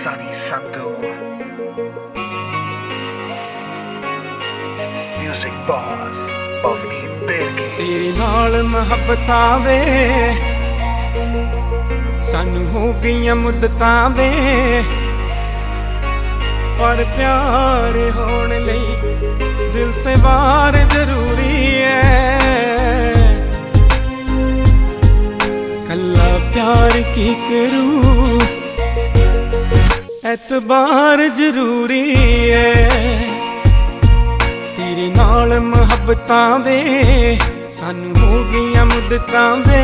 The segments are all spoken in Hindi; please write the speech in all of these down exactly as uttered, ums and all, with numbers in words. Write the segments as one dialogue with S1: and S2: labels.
S1: Sunny Sandhu. Music boss Pavni Berge.
S2: तेरे नाल मुहब्बतां वे सानू हो गईयां मुद्दतां वे, पर प्यार होने लई दिल ते वार जरूरी है। कल्ला प्यार की करूं एतबार जरूरी है। तेरे नाल मुहब्बतां वे सानू हो गईयां मुद्दतां वे।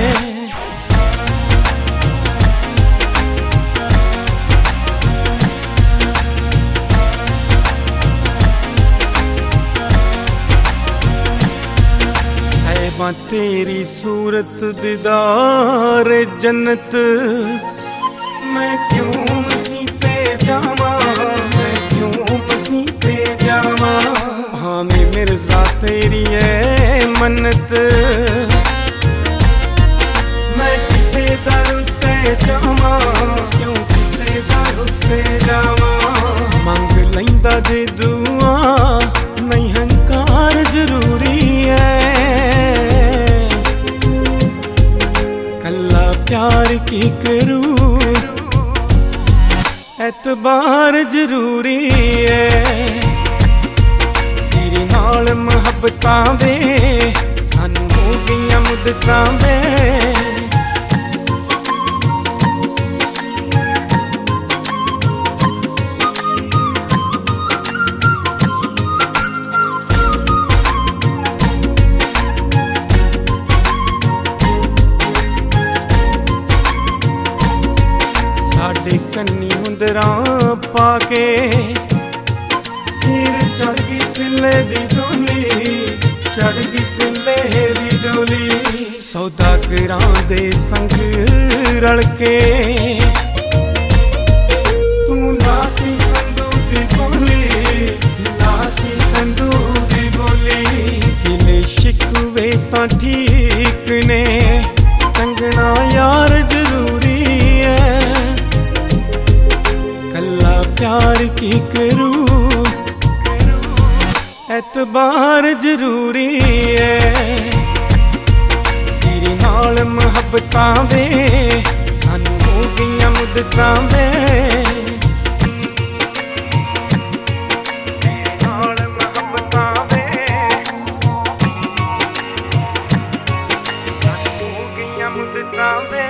S2: साहिबा तेरी सूरत दीदार जन्नत, मैं क्यों मसीते जावा, मैं क्यों मसीते जावा। हाँ मैं मिर्जा तेरी है मन्नत, मैं किसे दर ते जावा, क्यों किसे दर ते जावा। मंग लैंदा जे दुआ नहीं हंकार जरूरी है। कल्ला प्यार की करूं एतबार जरूरी है। तेरे नाल मुहब्बतां वे सानू हो गईयां मुद्दतां वे। साडे कन्नी मुंदरां पाके फिर चढ़ गई पिल्ले दी डोली, चढ़ गई पिल्ले दी डोली। सौदागरां दे संग रल के तू लाती संदूक दी बोली, लाती संदूक दी बोली। दिले शिकवे तां ठीक ने, टंगना यार जरूरी है। कल्ला प्यार की करूं एतबार जरूरी है। तेरे नाल मुहब्बतां वे सानू हो गईयां मुद्दतां वे। तेरे नाल मुहब्बतां वे सानू हो गईयां मुद्दतां वे।